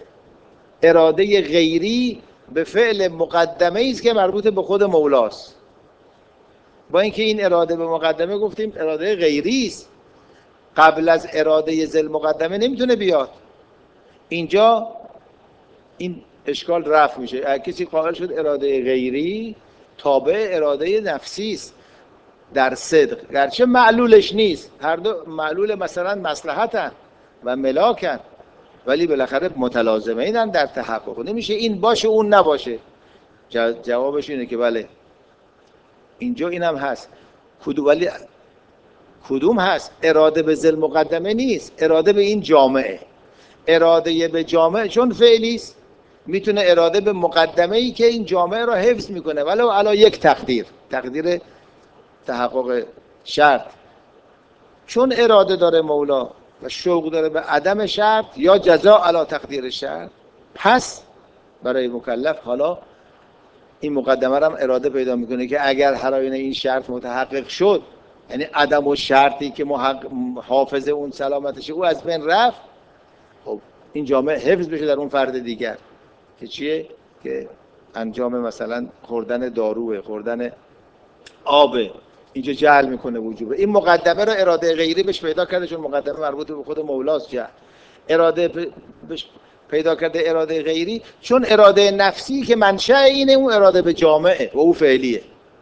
اراده غیری به فعل مقدمه است که مربوط به خود مولاست. با اینکه این اراده به مقدمه گفتیم اراده غیری است، قبل از اراده ذل مقدمه نمیتونه بیاد. اینجا این اشکال رفع میشه. اگه کسی قائل شد اراده غیری تابع اراده نفسی است در صدق، گرچه معلولش نیست، هر دو معلول مثلا مصلحتن و ملاکن، ولی بالاخره متلازمه اینن در تحقق. نمیشه این باشه اون نباشه. جوابش اینه که بله اینجا اینم هست. کدوم ولی کدوم هست؟ اراده به ذل مقدمه نیست، اراده به این جامعه. اراده به جامعه چون فعلی است میتونه اراده به مقدمه ای که این جامعه را حفظ میکنه ولو علی یک تقدیر، تقدیر تحقق شرط. چون اراده داره مولا و شوق داره به عدم شرط یا جزا علی تقدیر شرط، پس برای مکلف حالا این مقدمه را هم اراده پیدا میکنه که اگر حراین این شرط متحقق شد، یعنی عدم و شرطی که حافظ اون سلامتشه او از بین رفت، خب این جامعه حفظ بشه در اون فرد دیگر که چیه؟ که انجام مثلا خوردن داروه، خوردن آبه، اینجا جعل میکنه وجوبه. این مقدمه را اراده غیری بهش پیدا کرده چون مقدمه مربوط به خود مولاست. جعل اراده بهش پیدا کرده اراده غیری چون اراده نفسی که منشأ اینه اون اراده به جامعه و او فعلیه.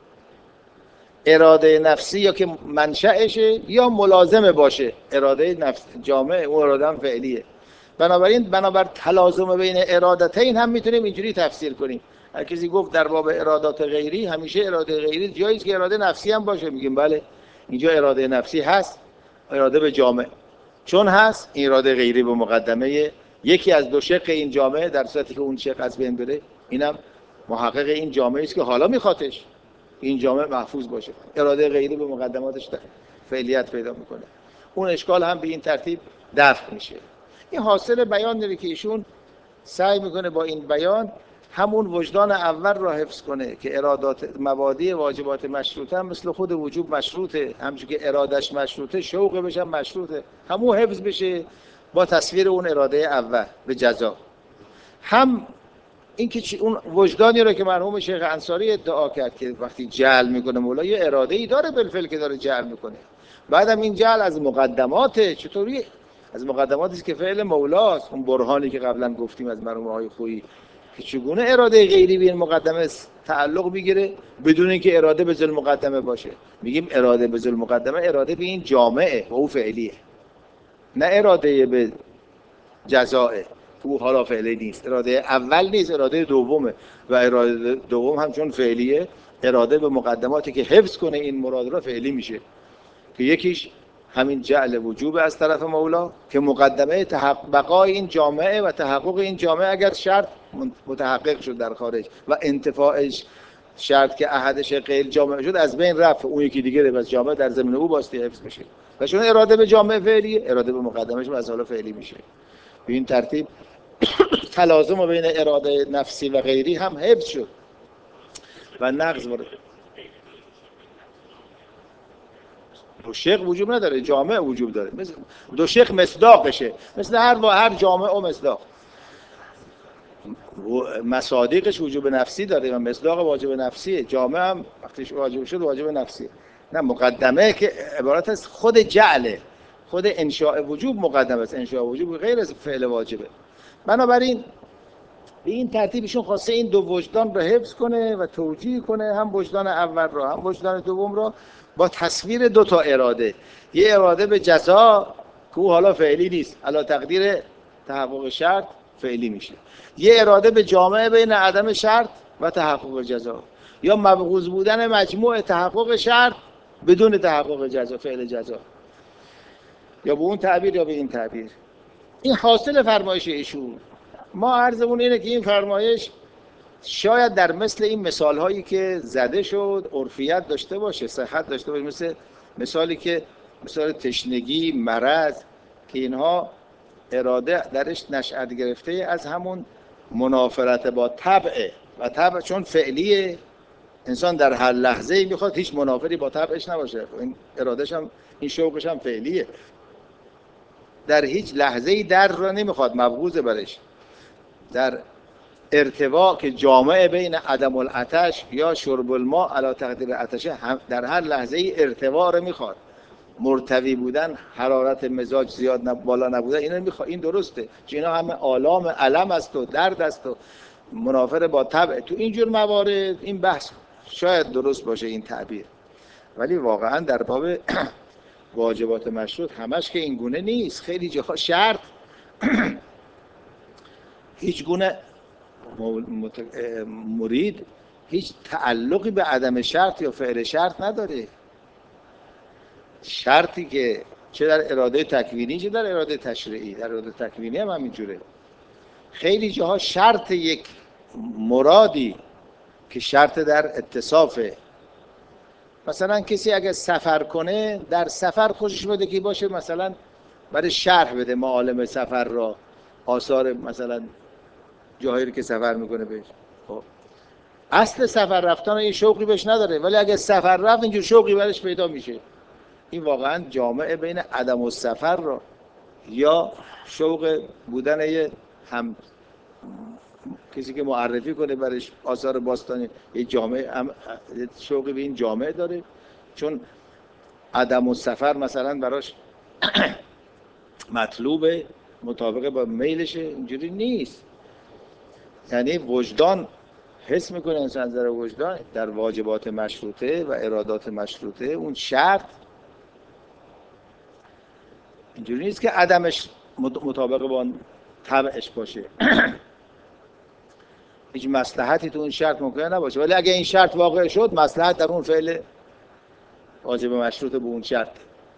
اراده نفسی یا که منشأشه یا ملازمه باشه اراده نفس جامعه، اون اراده هم فعلیه. بنابراین بنابر تلازم بین ارادتین هم میتونیم اینجوری تفسیر کنیم. هر کسی گفت در باب ارادات غیری همیشه اراده غیری جایی است که اراده نفسی هم باشه، میگیم بله اینجا اراده نفسی هست، اراده به جامعه چون هست، این اراده غیری به مقدمه یکی از دو شق این جامعه، در صورتی که اون شق از بین بره اینم محقق این جامعه است که حالا میخوادش این جامعه محفوظ باشه. اراده غیری به مقدماتش فعلیت پیدا میکنه. اون اشکال هم به این ترتیب دفع میشه. این حاصل بیان داره که ایشون سعی میکنه با این بیان همون وجدان اول را حفظ کنه که ارادات مبادی واجبات مشروطه هم مثل خود وجوب مشروطه، همچون که ارادش مشروطه شوق بشه مشروطه، همون حفظ بشه با تصویر اون اراده اول به جزا. هم این که اون وجدانی رو که مرحوم شیخ انصاری ادعا کرد که وقتی جعل میکنه مولا یه اراده ای داره بالفعل که داره جعل میکنه، بعدم این جعل از مقدماته. چطوری از مقدماتی است که فعل مولاست، اون برهانی که قبلا گفتیم از مرحوم آقای خویی که چگونه اراده غیری به این مقدمه تعلق بگیره بدون اینکه اراده به ذل مقدمه باشه. میگیم اراده به ذل مقدمه اراده به این جامعه و او فعلیه، نه اراده به جزائه او حالا فعلی نیست. اراده اول نیست، اراده دومه و اراده دوم همچون فعلیه اراده به مقدماتی که حفظ کنه این مراد را فعلی میشه که یکیش همین جعل وجوب از طرف مولا که مقدمه تحقق بقای این جامعه و تحقق این جامعه اگر شرط متحقق شد در خارج و انتفاعش شرط که احدش غیر جامعه شد از بین رفت، اون یکی دیگه بس جامعه در ضمن او باستی حفظ میشه و چون اراده به جامعه فعلی اراده به مقدمش از حالا فعلی میشه. به این ترتیب تلازم بین اراده نفسی و غیری هم حفظ شد و نقض وارد. دو شیخ وجوب نداره، جامعه وجوب داره. مثل دو شیخ مصداقشه، مثل هر و هر جامعه و مصداق. مصادیقش وجوب نفسی داره و مصداق واجب نفسیه. جامعه هم وقتیش واجب شد واجب نفسیه. نه مقدمه که عبارت از خود جعله، خود انشاء وجوب مقدمه است. انشاء وجوب غیر از فعل واجبه. بنابراین به این ترتیب ایشون خواسته این دو وجدان رو حفظ کنه و توجیه کنه، هم وجدان اول رو هم وجدان دوم رو با تصویر دو تا اراده. یه اراده به جزا که او حالا فعلی نیست، علی تقدیر تحقق شرط فعلی میشه. یه اراده به جامعه بین عدم شرط و تحقق جزا، یا مبغوض بودن مجموع تحقق شرط بدون تحقق جزا، فعل جزا، یا به اون تعبیر یا به این تعبیر. این حاصل فرمایش ایشون. ما عرضمون اینه که این فرمایش شاید در مثل این مثال هایی که زده شد عرفیت داشته باشه، صحت داشته باشه، مثل مثالی که مثال تشنگی، مرض، که اینها اراده درش نشأت گرفته از همون منافرت با طبعه و طبع چون فعلیه انسان در هر لحظه‌ای میخواد هیچ منافری با طبعش نباشه. این ارادهش هم این شوقش هم فعلیه، در هیچ لحظه‌ای در را نمیخواد، مبغوض برش. در ارتوا که جامعه بین عدم العطش یا شرب الماء علی تقدیر عطش در هر لحظه ای ارتوا رو میخواد، مرتوی بودن، حرارت مزاج زیاد نب... بالا نبودن، اینا میخواد. این درسته چون اینا همه آلام علم است و درد است و منافر با طبع. تو اینجور موارد این بحث شاید درست باشه این تعبیر، ولی واقعا در باب واجبات مشروط همش که این گونه نیست. خیلی جاها شرط هیچ گونه مرید هیچ تعلقی به عدم شرط یا فعل شرط نداره. شرطی که چه در اراده تکوینی چه در اراده تشریعی، در اراده تکوینی هم همینجوره. خیلی جاها شرط یک مرادی که شرط در اتصافه. مثلا کسی اگه سفر کنه در سفر خوشش بده که باشه مثلا برای شرح بده معالم سفر را، آثار مثلا جاهایی که سفر میکنه بهش. خب اصل سفر رفتن این شوقی بهش نداره، ولی اگه سفر رفت اینجور شوقی برش پیدا میشه. این واقعا جامعه بین عدم السفر را یا شوق بودن یه هم کسی که معرفی کنه برش آثار باستانی، یه جامعه هم شوقی به این جامعه داره، چون عدم السفر مثلا براش مطلوبه، مطابق با میلشه. اینجوری نیست. یعنی وجدان حس میکنه انسان از نظر وجدان در واجبات مشروطه و ارادات مشروطه اون شرط اینجوری نیست که عدمش مطابق با طبعش باشه. هیچ مصلحتی تو اون شرط ممکنه نباشه، ولی اگه این شرط واقع شد مصلحت در اون فعل واجب مشروطه به اون شرط.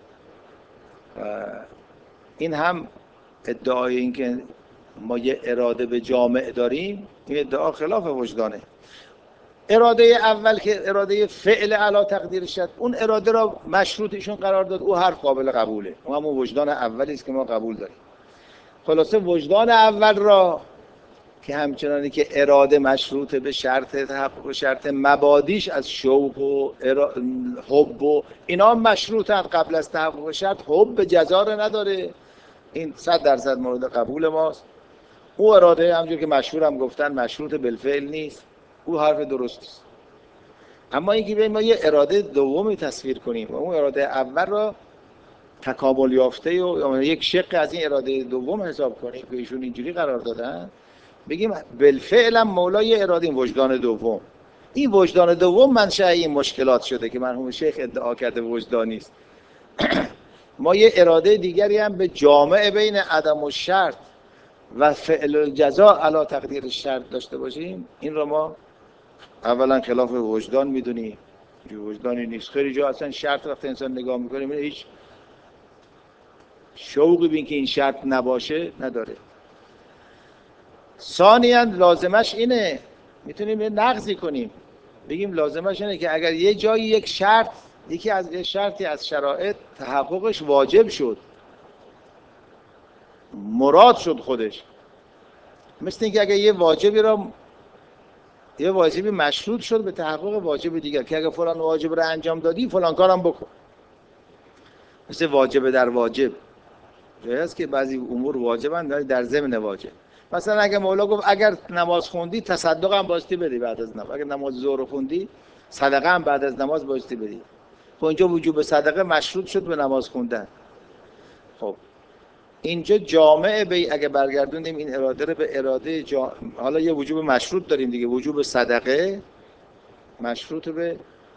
این هم ادعای این که ما یه اراده به جامع داریم، این ادعا خلاف وجدانه. اراده اول که اراده فعل علی تقدیر شد، اون اراده را مشروط ایشون قرار داد، او حرف قابل قبوله، اون همون وجدان اولی است که ما قبول داریم. خلاصه وجدان اول را که همچنانی که اراده مشروط به شرط تحقق شرط مبادیش از شوق و ارا... حب و اینا مشروطن قبل از تحقق شرط. حب جزا رو نداره، این صد درصد مورد قبول ماست. او اراده همونجور که مشهور هم گفتن مشروط بالفعل نیست، او حرف درست است. اما اینکه بیاییم ما یه اراده دومی تصویر کنیم و اون اراده اول را تکامل یافته و یک شق از این اراده دوم حساب کنیم که ایشون اینجوری قرار دادن، بگیم بالفعل هم مولای اراده این وجدان دوم. این وجدان دوم منشأ این مشکلات شده که مرحوم شیخ ادعا کرده وجدانی است. ما یه اراده دیگری هم به جامع بین عدم و شرط و فعل الجزا علی تقدیر شرط داشته باشیم، این رو ما اولا خلاف وجدان میدونیم. وجدانی نیست. خیلی جا اصلا شرط وقتی انسان نگاه میکنه میبینه هیچ شوقی به اینکه این شرط نباشه نداره. ثانیاً لازمش اینه، میتونیم یه نقضی کنیم، بگیم لازمش اینه که اگر یه جایی یک شرط، یکی از یه شرطی از شرایط تحققش واجب شد، مراد شد خودش، مثل اینکه اگر یه واجبی را یه واجبی مشروط شد به تحقق واجب دیگر، که اگر فلان واجب رو انجام دادی فلان کارم بکن، مثل واجب در واجب. جایی هست که بعضی امور واجبن در ضمن واجب. مثلا اگه مولا گفت اگر نماز خوندی تصدق هم بایستی بدی بعد از نماز، اگر نماز ظهر خوندی صدقه هم بعد از نماز بایستی بدی. خب اینجا وجوب صدقه مشروط شد به نماز خوندن. خب اینجا جامعه به اگه برگردوندیم این اراده رو به اراده جا... حالا یه وجوب مشروط داریم دیگه، وجوب صدقه مشروط به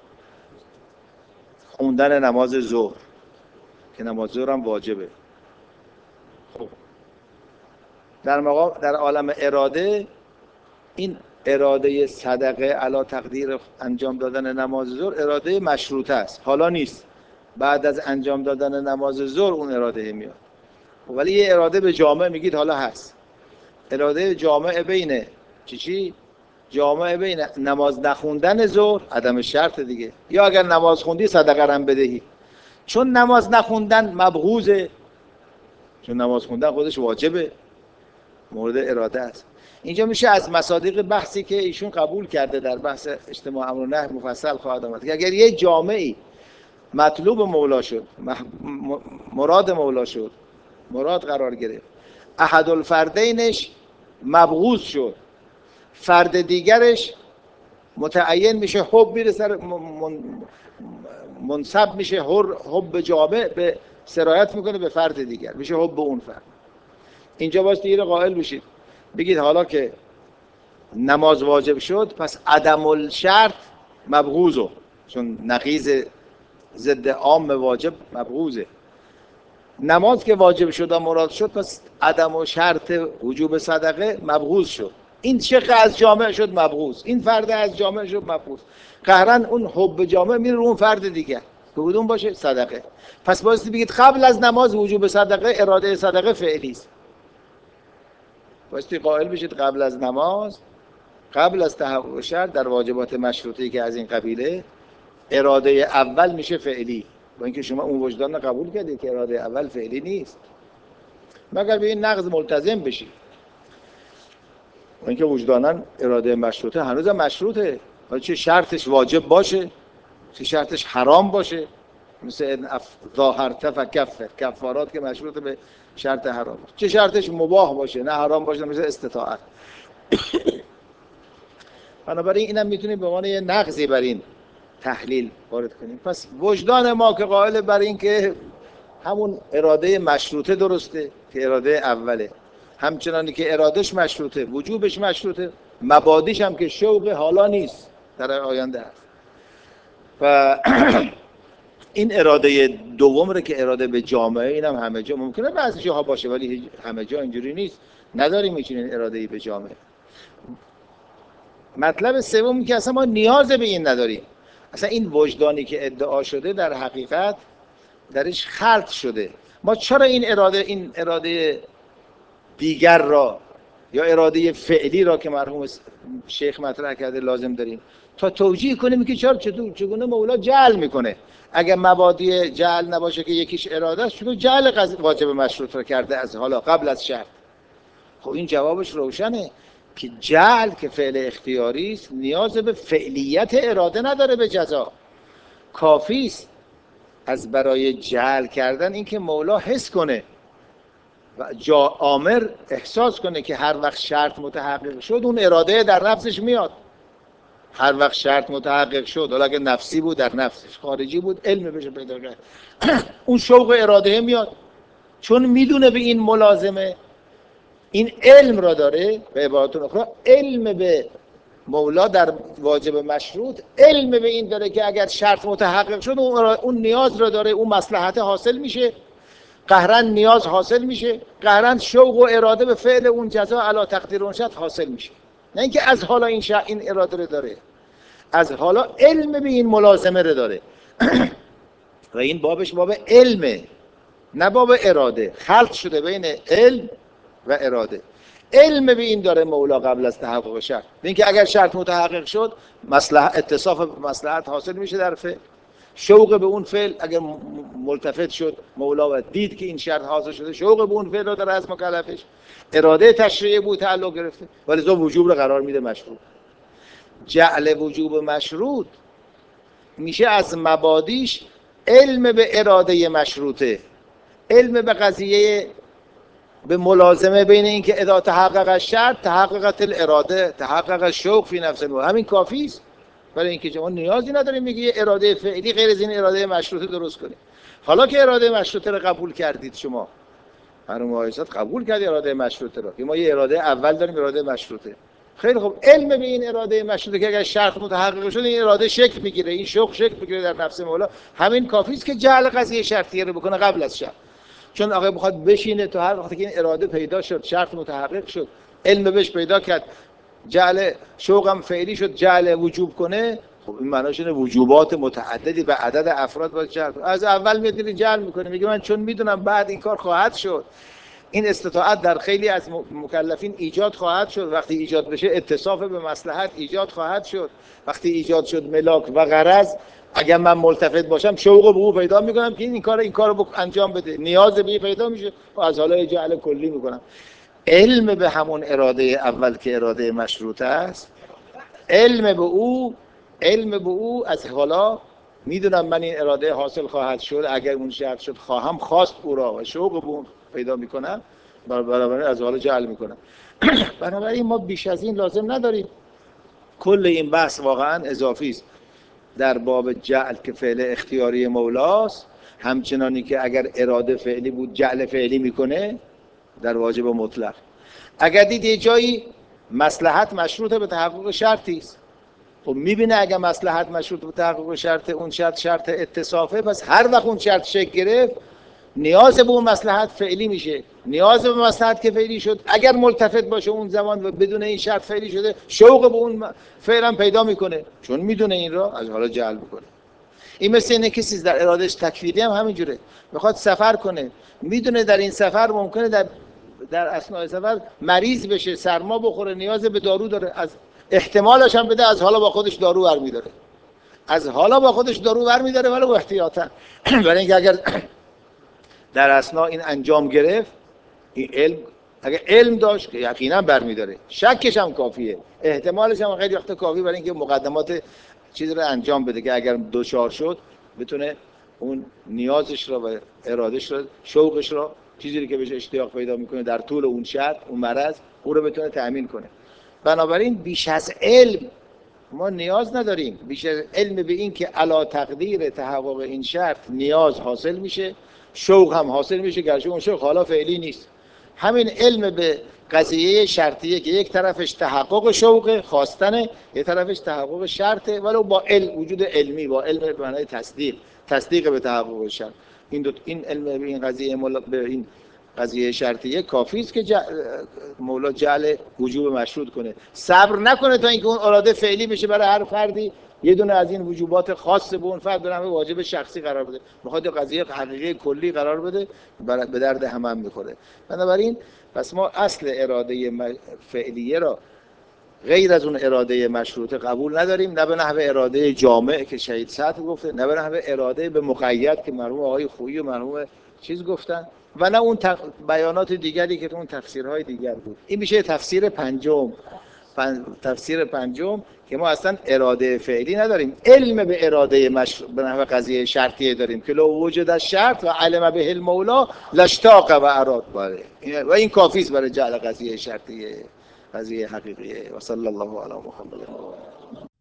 خوندن نماز ظهر که نماز ظهر هم واجبه. خب در مقام در عالم اراده این اراده صدقه علی تقدیر انجام دادن نماز ظهر اراده مشروطه است، حالا نیست، بعد از انجام دادن نماز ظهر اون اراده میاد. ولی یه اراده به جامعه میگید حالا هست، اراده جامعه بین چی چی؟ جامعه بین نماز نخوندن ظهر عدم شرط دیگه، یا اگر نماز خوندی صدقه هم بدهی، چون نماز نخوندن مبغوضه، چون نماز خوندن خودش واجبه، مورد اراده است. اینجا میشه از مصادیق بحثی که ایشون قبول کرده در بحث اجتماع امر و نهی مفصل خواهد آمد که اگر یه جامعه‌ای مطلوب مولا شد، مراد مولا شد، مراد قرار گرفت، احد الفردینش مبغوض شد، فرد دیگرش متعین میشه، حب میره سر منصب میشه، حب جامع به سرایت میکنه به فرد دیگر، میشه حب اون فرد. اینجا باید دیگه قائل بشید، بگید حالا که نماز واجب شد پس عدم الشرط مبغوضه، چون نقیض ضد عام واجب مبغوضه. نماز که واجب شد و مراد شد پس عدم و شرط وجوب صدقه مبغوض شد. این شق از جامعه شد مبغوض، این فرد از جامعه شد مبغوض. قهرن اون حب جامعه میره رو اون فرد دیگه، کدوم باشه؟ صدقه. پس بایستی بگید قبل از نماز وجوب صدقه اراده صدقه فعلی است. بایستی قائل بشید قبل از نماز، قبل از تحقق شرط در واجبات مشروطه‌ای که از این قبیله، اراده اول میشه فعلی، با اینکه شما اون وجدان رو قبول کردید که اراده اول فعلی نیست، مگر به این نقض ملتزم بشید. با اینکه وجداناً اراده مشروطه هنوز هم مشروطه، ولی چه شرطش واجب باشه، چه شرطش حرام باشه، مثل ظاهرت فکفر، کفارات که مشروط به شرط حرام، چه شرطش مباح باشه نه حرام باشه، مثل استطاعت. بنابراین اینم میتونیم به عنوان یه نقضی بر این تحلیل وارد کنیم. پس وجدان ما که قائل بر این که همون اراده مشروطه درسته که اراده اوله، همچنانی که ارادش مشروطه، وجوبش مشروطه، مبادیش هم که شوق حالا نیست، در آینده هست. و این اراده دوم رو که اراده به جامعه، اینم همه جا ممکنه بعضی جاها باشه ولی همه جا اینجوری نیست، نداریم میچینین اراده به جامعه. مطلب سومی که اصلا ما نیاز به این نداریم، اصلا این وجدانی که ادعا شده در حقیقت درش خلط شده. ما چرا این اراده این اراده دیگر را یا اراده فعلی را که مرحوم شیخ مطرح کرده لازم داریم تا توجیه کنیم که چرا چطور چگونه مولا جعل میکنه. اگه مبادی جعل نباشه که یکیش اراده است، چون جعل واجب مشروط را کرده از حالا قبل از شرط. خب این جوابش روشنه که جعل که فعل اختیاری است نیاز به فعلیت اراده نداره به جزا. کافی است از برای جعل کردن اینکه مولا حس کنه و جا آمر احساس کنه که هر وقت شرط متحقق شد اون اراده در نفسش میاد. هر وقت شرط متحقق شد، حالا اگه نفسی بود در نفسش، خارجی بود علم بشه پیدا کرد، اون شوق اراده میاد، چون میدونه به این ملازمه، این علم را داره. به عبارت اخرى علم به مولا در واجب مشروط علم به این داره که اگر شرط متحقق شد اون نیاز را داره، اون مصلحت حاصل میشه، قهرن نیاز حاصل میشه، قهرن شوق و اراده به فعل اون جزا علی تقدیر اون شرط حاصل میشه. نه اینکه از حالا این شرط این اراده رو داره، از حالا علم به این ملازمه رو داره. و این بابش باب علمه نه باب اراده، خلط شده بین علم و اراده. علم به این داره مولا قبل از تحقق شرط، اینکه اگر شرط متحقق شد مصلحت اتصاف مصلحت حاصل میشه در فعل، شوق به اون فعل اگر ملتفت شد مولا و دید که این شرط حاصل شده، شوق به اون فعل رو در از مکلفش، اراده تشریعی بود تعلق گرفته، ولی ذو وجوب رو قرار میده مشروط. جعل وجوب مشروط میشه از مبادیش علم به اراده مشروطه، علم به قضیه، به ملازمه بین اینکه اذا تحقق الشرط تحققت الاراده تحقق الشوق فی نفس الموضوع، همین کافی است. برای اینکه شما نیازی نداریم میگه یه اراده فعلی غیر از این اراده مشروطه درست کنید. حالا که اراده مشروطه رو قبول کردید، شما مرحوم آیسات قبول کردید اراده مشروطه رو، که ما یه اراده اول داریم اراده مشروطه، خیلی خوب، علم به این اراده مشروطه که اگر شرط متحقق شد این اراده شکل میگیره، این شوق شکل میگیره در نفس مولا، همین کافی است که جعل قضیه شرطیه رو بکنه قبل از شرط. چون آقا بخواد بشینه تو هر وقتی که این اراده پیدا شد، شرط متحقق شد، علم بهش پیدا کرد، جعل شوقم فعلی شد، جعل وجوب کنه، خب این معناش اینه وجوبات متعددی به عدد افراد باید جعل. از اول میاد جعل میکنه، میگه من چون میدونم بعد این کار خواهد شد، این استطاعت در خیلی از مکلفین ایجاد خواهد شد، وقتی ایجاد بشه اتصاف به مصلحت ایجاد خواهد شد، وقتی ایجاد شد ملاک و غرض، اگر من ملتفت باشم شوق به او پیدا میکنم که این کار این کارو انجام بده، نیاز به پیدا میشه و از حالا جعل کلی میکنم. علم به همون اراده اول که اراده مشروطه است، علم به او، علم به او از حالا میدونم من این اراده حاصل خواهد شد، اگر اون شرط شد خواهم خواست او را و شوق به اون پیدا میکنم، بنابراین از حالا جعل میکنم. بنابراین ما بیش از این لازم نداریم. کل این بحث واقعا اضافی است در باب جعل که فعل اختیاری مولاست، همچنانی که اگر اراده فعلی بود جعل فعلی میکنه در واجب مطلق. اگر دید یه جایی مصلحت مشروطه به تحقق شرطی است، خب میبینه اگر مصلحت مشروط به تحقق شرط، اون شرط شرط اتصافه، پس هر وقت اون شرط شکل گرفت نیاز به اون مصلحت فعلی میشه، نیاز به مصلحت که فعلی شد اگر ملتفت باشه اون زمان و بدون این شرط فعلی شده، شوق به اون فعلا پیدا میکنه، چون میدونه این را از حالا جعل بکنه. این مثل اینه کسی در ارادش تکفیری هم همینجوره، میخواد سفر کنه، میدونه در این سفر ممکنه در در اثناء سفر مریض بشه، سرما بخوره، نیاز به دارو داره، از احتمالش هم بده از حالا با خودش دارو برمی‌داره، از حالا با خودش دارو برمی‌داره ولی با احتیاطاً. برای اینکه اگر در اثناء این انجام گرفت، این علم اگر علم داشت که یقینا برمی‌داره، شکش هم کافیه، احتمالش هم خیلی وقت کافی برای اینکه مقدمات چیز رو انجام بده که اگر دوچار شد بتونه اون نیازش رو و ارادش رو، شوقش رو، چیزی که بهش اشتیاق پیدا میکنه در طول اون شرط، اون مرض، او رو بتونه تأمین کنه. بنابراین بیش از علم ما نیاز نداریم، بیش از علم به این که علا تقدیر تحقق این شرط نیاز حاصل میشه، شوق هم حاصل میشه، گرچه اون شوق حالا فعلی نیست. همین علم به قضیه شرطیه که یک طرفش تحقق شوق خواستنه، یک طرفش تحقق شرطه، ولو با علم، وجود علمی، با علم به معنای تصدیق، تصدیق به تحقق شرط. این دو این علم به این قضیه به این قضیه شرطیه کافی است که جع... مولا جعل وجوب مشروط کنه، صبر نکنه تا اینکه اون اراده فعلی بشه برای هر فردی، یه دونه از این وجوبات خاص به اون فرد داره، واجب شخصی قرار بده، میخواد قضیه حقیقی کلی قرار بده، به درد همه هم میخوره. بنابراین پس ما اصل اراده فعلیه را غیر از اون اراده مشروطه قبول نداریم، نه به نحو اراده جامع که شهید سطح گفته، نه به نحو اراده به مقید که مرحوم آقای خویی و مرحوم چیز گفتن، و نه اون تق... بیانات دیگری که تو اون تفسیرهای دیگر بود. این میشه تفسیر پنجم. پن... تفسیر پنجم که ما اصلا اراده فعلی نداریم، علم به اراده مش... به نحو قضیه شرطیه داریم که لو وجود الشرط و علم به المولا لاشتاق و اراد باره، و این کافی است برای جعل قضیه شرطیه قضیه حقیقیه. و صلی الله علی محمد.